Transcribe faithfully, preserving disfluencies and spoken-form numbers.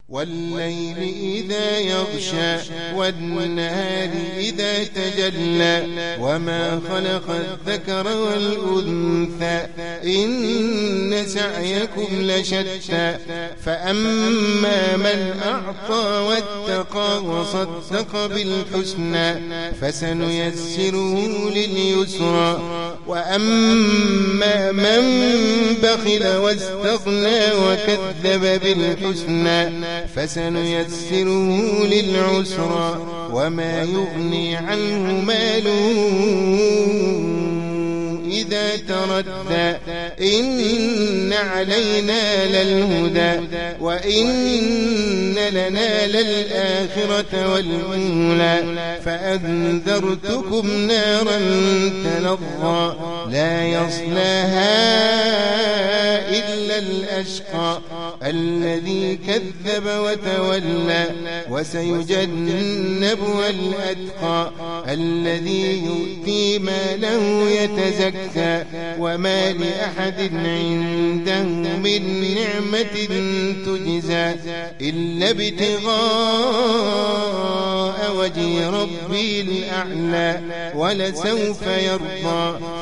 والليل إذا يغشى والنهار إذا تجلى وما خلق الذكر والأنثى إن سعيكم لشتى فأما من أعطى واتقى وصدق بالحسنى فسنيسره لليسرى وأما من بخل واستغنى وكذب بالحسنى فسنيسره للعسرى وما يغني عنه ماله إذا تردى إن علينا للهدى وإن لنا للآخرة والأولى فأنذرتكم نارا تلظى لا يصلاها إلا الأشقى الذي كذب وتولى وسيجنبها الأتقى الذي يؤتي ماله يتزكى وما لأحد عنده من نعمة تجزى إلا ابتغاء وجه ربي الأعلى ولسوف يرضى